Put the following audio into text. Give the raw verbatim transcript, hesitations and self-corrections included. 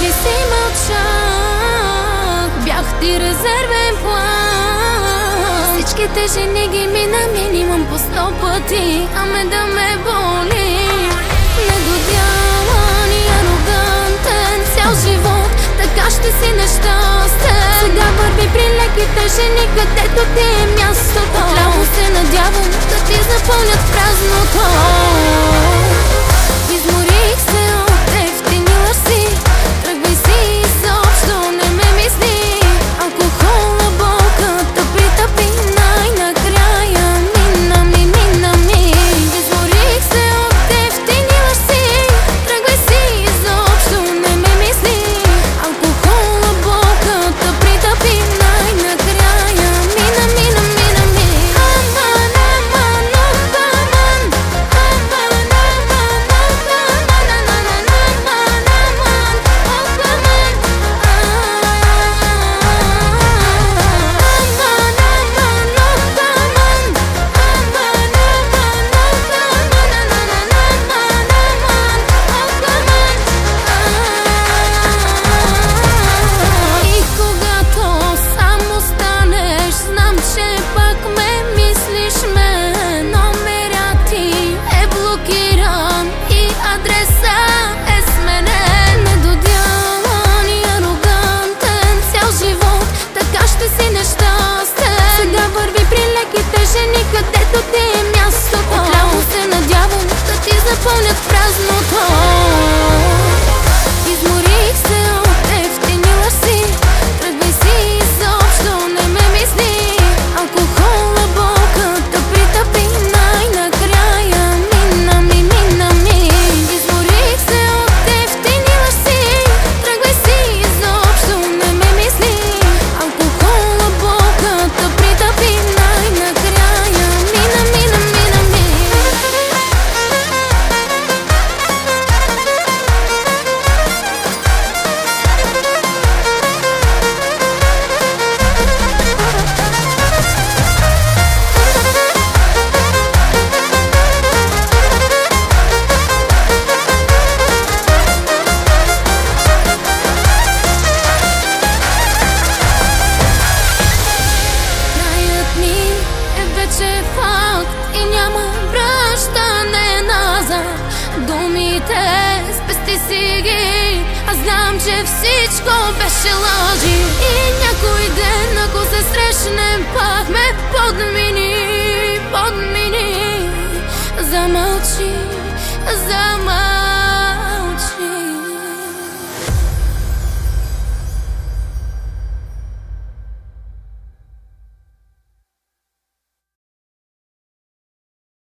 винаги си мълчах, бях ти резервен план. Всичките жени ги мина минимум по сто пъти, аме да ме боли. Недодялан и арогантен цял живот, така ще си нещастен. Сега върви при леките жени, където ти е мястото. Отляво се надявам да ти запълнят празното. Изморих се от ефтини лъжи, тръгвай си изобщо не ме мисли. Алкохола болката притъпи, най-накрая мина ми, мина ми. Изморих се от ефтини лъжи, тръгвай си изобщо не ме мисли. Алкохола болката притъпи, най-накрая мина, мина, мина ми. Аман, аман, аман, аман, и когато само станеш, знам, че пак ме мислиш мен. Номерът ти е блокиран и адреса е сменен. Недодялан и арогантен цял живот, така ще си нещастен. Сега върви при леките жени, където ти е мястото. Отляво се надявам да ти запълнят празното. Изморих се от ефтини лъжи, тръгвай си изобщо не ме мисли. Алкохола болката притъпи, най-накрая мина ми, мина ми. Изморих се от ефтини лъжи, тръгвай си изобщо не ме мисли. Алкохола болката притъпи, най-накрая мина, мина, мина ми. Краят ми е вече факт и няма връщане назад. Думите спести си ги, аз знам, че всичко беше лъжи. И някой ден, ако се срещнем пак, ме подмини, подмини, замълчи.